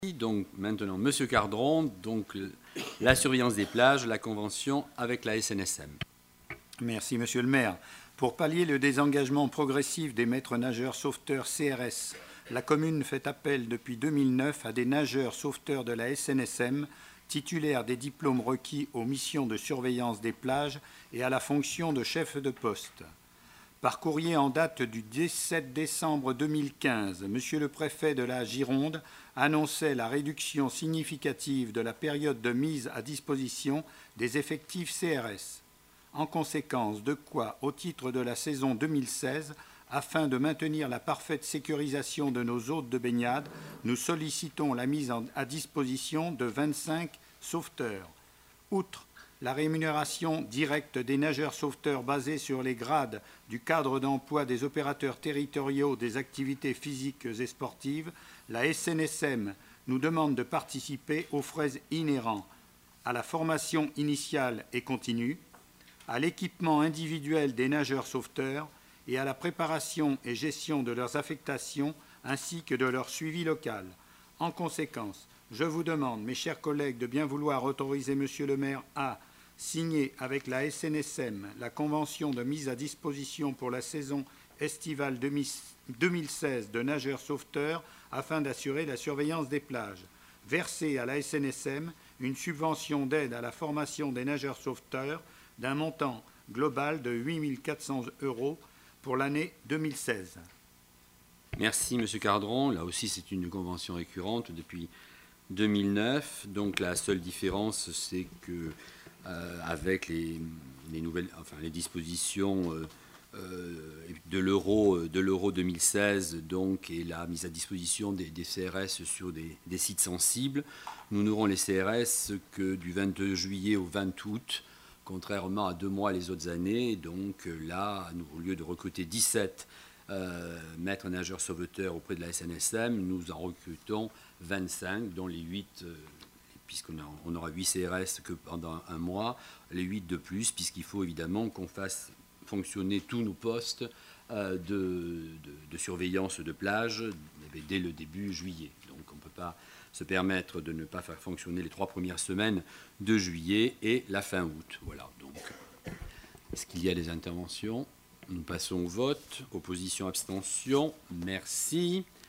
Donc maintenant, Monsieur Cardron, donc la surveillance des plages, la convention avec la SNSM. Merci, Monsieur le maire. Pour pallier le désengagement progressif des maîtres nageurs sauveteurs CRS, la commune fait appel depuis 2009 à des nageurs sauveteurs de la SNSM titulaires des diplômes requis aux missions de surveillance des plages et à la fonction de chef de poste. Par courrier en date du 17 décembre 2015, Monsieur le préfet de la Gironde annonçait la réduction significative de la période de mise à disposition des effectifs CRS. En conséquence de quoi, au titre de la saison 2016, afin de maintenir la parfaite sécurisation de nos hôtes de baignade, nous sollicitons la mise à disposition de 25 sauveteurs. Outre la rémunération directe des nageurs sauveteurs basée sur les grades du cadre d'emploi des opérateurs territoriaux des activités physiques et sportives, la SNSM nous demande de participer aux frais inhérents à la formation initiale et continue, à l'équipement individuel des nageurs sauveteurs et à la préparation et gestion de leurs affectations ainsi que de leur suivi local. En conséquence, je vous demande, mes chers collègues, de bien vouloir autoriser Monsieur le maire à signer avec la SNSM la convention de mise à disposition pour la saison estivale 2016 de nageurs sauveteurs afin d'assurer la surveillance des plages. Verser à la SNSM une subvention d'aide à la formation des nageurs sauveteurs d'un montant global de 8 400 € pour l'année 2016. Merci, Monsieur Cardron. Là aussi, c'est une convention récurrente depuis 2009. Donc la seule différence, c'est que avec les nouvelles, les dispositions de l'euro 2016, donc, et la mise à disposition des CRS sur des sites sensibles, nous n'aurons les CRS que du 22 juillet au 20 août, contrairement à 2 mois les autres années. Donc là, nous, au lieu de recruter 17 maîtres nageurs sauveteurs auprès de la SNSM, nous en recrutons 25, dont les 8, puisqu'on aura 8 CRS que pendant 1 mois, les 8 de plus, puisqu'il faut évidemment qu'on fasse fonctionner tous nos postes de surveillance de plage dès le début juillet. Donc on ne peut pas se permettre de ne pas faire fonctionner les 3 premières semaines de juillet et la fin août. Voilà. Donc, est-ce qu'il y a des interventions? Nous passons au vote. Opposition, abstention. Merci.